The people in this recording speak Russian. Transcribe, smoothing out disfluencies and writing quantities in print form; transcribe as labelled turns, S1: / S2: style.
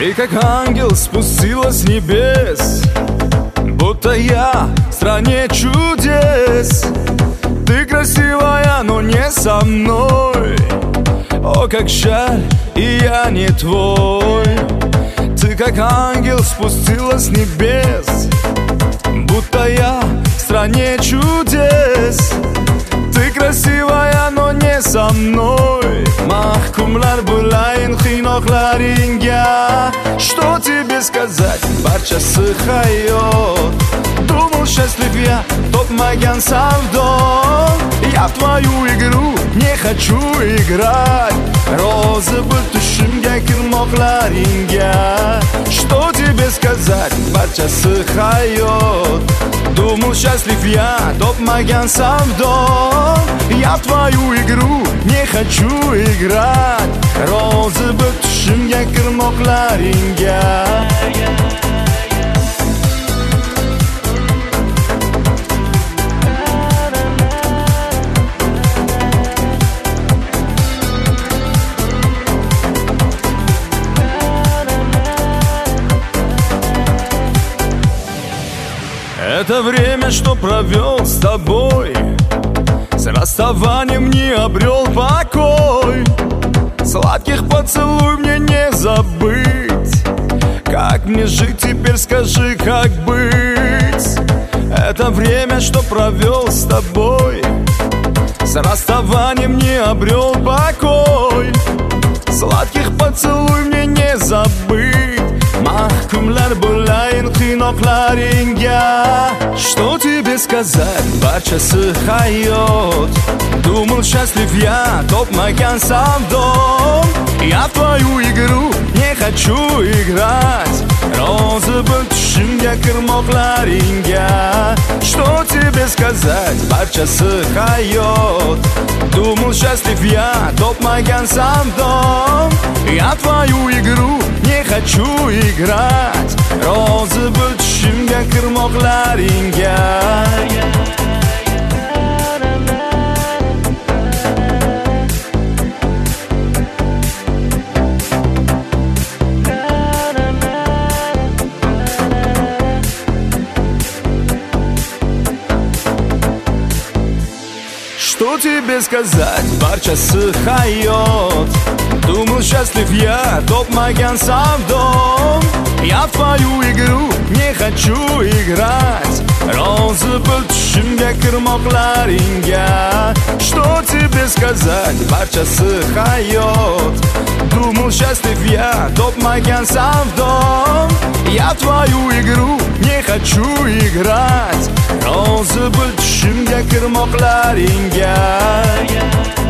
S1: Ты как ангел спустилась с небес, будто я в стране чудес. Ты красивая, но не со мной. О, как жаль, и я не твой. Ты как ангел спустилась с небес, будто я в стране чудес. Ты красивая, но не со мной. Махкумлар булайн хинокларинга. Что тебе сказать, барчасы хайот. Думал, счастлив я, топмаган савдон. Я в твою игру не хочу играть. Розы бутушимга кирмокларинга. Что тебе сказать, барчасы хайот. Думал, счастлив я, топмаган савдон. Я в твою игру не хочу играть. Розы бутушимга кирмокларинга. Это время, что провел с тобой, с расставанием не обрел покой. Сладких поцелуй мне не забыть. Как мне жить теперь, скажи, как быть? Это время, что провел с тобой, с расставанием не обрел покой. Сладких поцелуй мне не забыть. Махкумлар булайн хинокларинга. Что тебе сказать, барчасы хайот. Думал, счастлив я, топмаган савдон. Я в твою игру не хочу играть. Розы бутушимга кирмокларинга. Что тебе сказать, барчасы хайот. Думал, счастлив я, топмаган савдон. Я в твою игру не хочу играть. Розы бутушимга кирмокларинга. Что тебе сказать, барчасы хайот. Думал, счастлив я, топмаган савдон. Я в твою игру не хочу играть. Розы бутушимга кирмокларинга. Что тебе сказать, барчасы хайот. Думал, счастлив я, топмаган савдон. Я в твою игру не хочу играть. Розы бутушимга кирмокларинга.